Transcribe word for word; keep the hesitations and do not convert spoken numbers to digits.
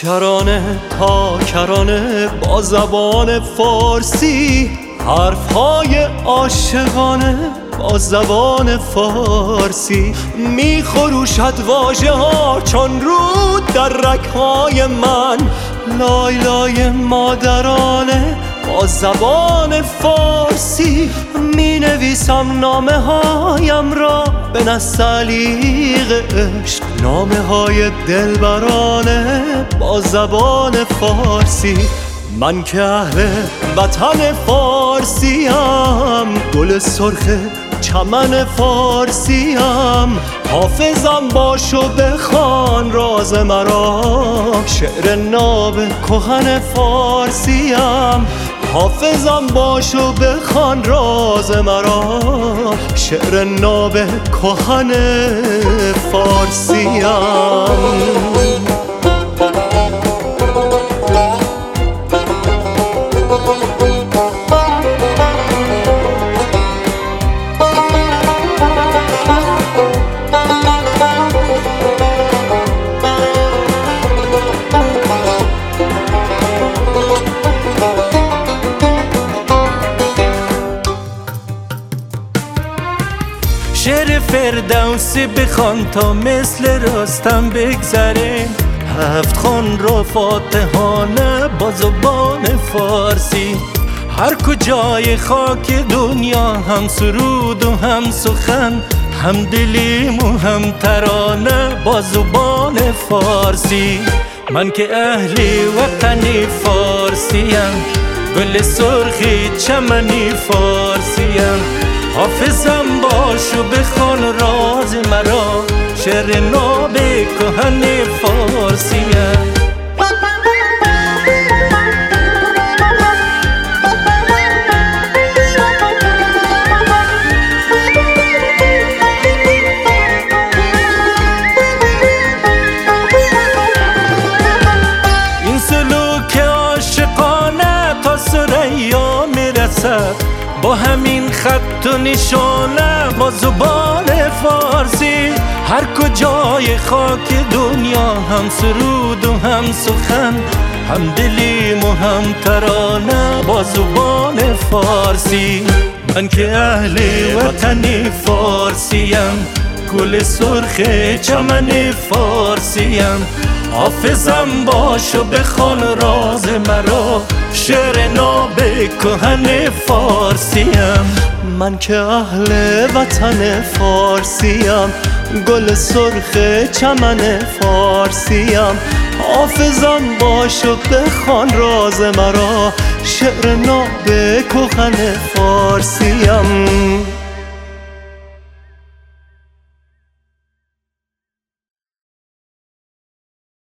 کرانه تا کرانه با زبان فارسی، حرفهای عاشقانه با زبان فارسی. می خروشد واژه ها چون رود در رگ‌های من، لای لای مادرانه با زبان فارسی. می نویسم نامه هایم را به نستعلیق عشق، نامه های دلبرانه با زبان فارسی. من که اهل وطن فارسیم، گل سرخ چمن فارسیم. حافظم باشو بخوان راز مرا، شعر ناب کهن فارسیم. حافظم باشو بخوان راز مرا، شعر ناب کهن فارسیم. شعر فردوسی بخوان تا مثل رستم بگذره، هفت خان را فاتحانه با زبان فارسی. هر کجای خاک دنیا هم سرود و هم سخن، هم دلیم و هم ترانه با زبان فارسی. من که اهل وطنی فارسیم، گل سرخی چمنی فارسیم. حافظم باش و بخوان راز مرا، شعر ناب کهن فارسیم. این سلوک عاشقانه تا ثریا میرسد، با همین خط و نشانه با زبان فارسی. هر کجای خاک دنیا هم سرود و هم سخن، هم دلیم و هم ترانه با زبان فارسی. من که اهل وطنی فارسیم، گل سرخ چمن فارسیم. حافظم باش و بخوان راز مرا، شعر ناب کهن فارسیم. من که اهل وطن فارسیم، گل سرخ چمن فارسیم. حافظم باش و بخوان راز مرا، شعر ناب کهن فارسیم.